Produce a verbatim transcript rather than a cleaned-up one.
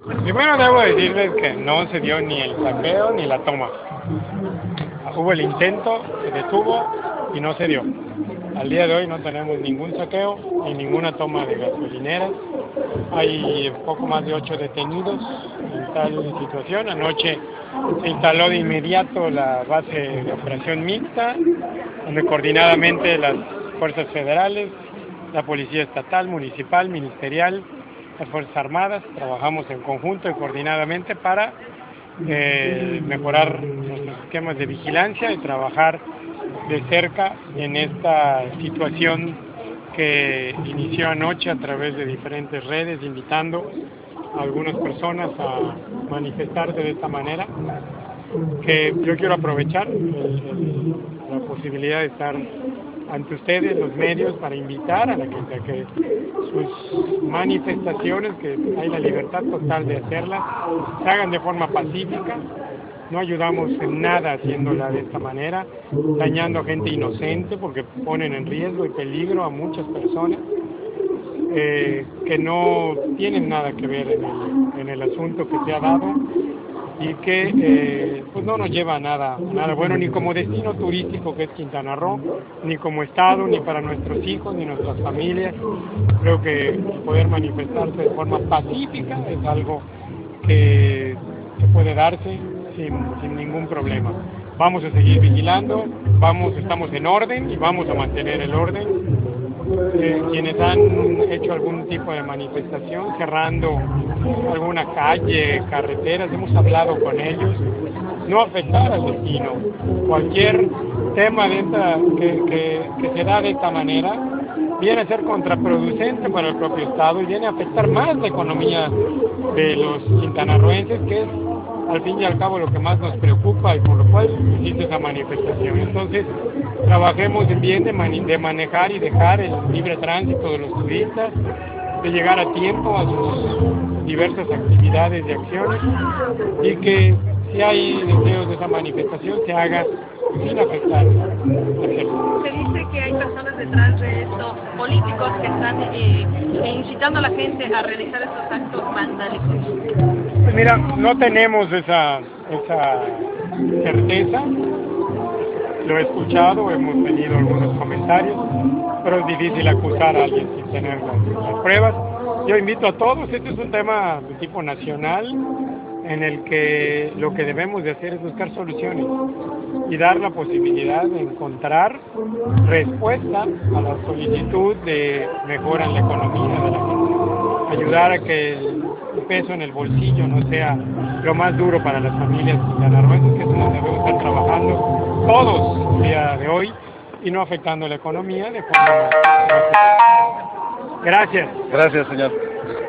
Primero debo decirles que no se dio ni el saqueo ni la toma. Hubo el intento, se detuvo y no se dio. Al día de hoy no tenemos ningún saqueo ni ninguna toma de gasolineras. Hay poco más de ocho detenidos en tal situación. Anoche se instaló de inmediato la base de operación mixta, donde coordinadamente las fuerzas federales, la policía estatal, municipal, ministerial, las Fuerzas Armadas, trabajamos en conjunto y coordinadamente para eh, mejorar nuestros esquemas de vigilancia y trabajar de cerca en esta situación que inició anoche a través de diferentes redes, invitando a algunas personas a manifestarse de esta manera, que yo quiero aprovechar el, el, la posibilidad de estar ante ustedes, los medios, para invitar a, la que, a que sus manifestaciones, que hay la libertad total de hacerlas, se hagan de forma pacífica. No ayudamos en nada haciéndola de esta manera, dañando a gente inocente, porque ponen en riesgo y peligro a muchas personas eh, que no tienen nada que ver en el, en el asunto que se ha dado y que eh, pues no nos lleva a nada, nada bueno, ni como destino turístico que es Quintana Roo, ni como Estado, ni para nuestros hijos, ni nuestras familias. Creo que poder manifestarse de forma pacífica es algo que, que puede darse sin, sin ningún problema. Vamos a seguir vigilando, vamos, estamos en orden y vamos a mantener el orden. Eh, quienes han hecho algún tipo de manifestación, cerrando alguna calle, carreteras, hemos hablado con ellos, no afectar al destino. Cualquier tema de esta, que, que, que se da de esta manera viene a ser contraproducente para el propio Estado y viene a afectar más la economía de los quintanarroenses, que es al fin y al cabo lo que más nos preocupa y por lo cual existe esa manifestación. Entonces, trabajemos en bien de, mani de manejar y dejar el libre tránsito de los turistas, de llegar a tiempo a sus diversas actividades y acciones, y que si hay deseos de esa manifestación se haga sin afectar. Se dice que hay personas detrás de esto, políticos que están eh, incitando a la gente a realizar estos actos vandálicos. Pues mira, no tenemos esa, esa certeza, lo he escuchado, hemos tenido algunos comentarios, pero es difícil acusar a alguien sin tener las, las pruebas. Yo invito a todos, este es un tema de tipo nacional, en el que lo que debemos de hacer es buscar soluciones y dar la posibilidad de encontrar respuesta a la solicitud de mejora en la economía de la gente, ayudar a que el peso en el bolsillo no sea lo más duro para las familias quintanarroenses, que es donde debemos estar trabajando todos el día de hoy y no afectando la economía de forma. Gracias. Gracias, señor.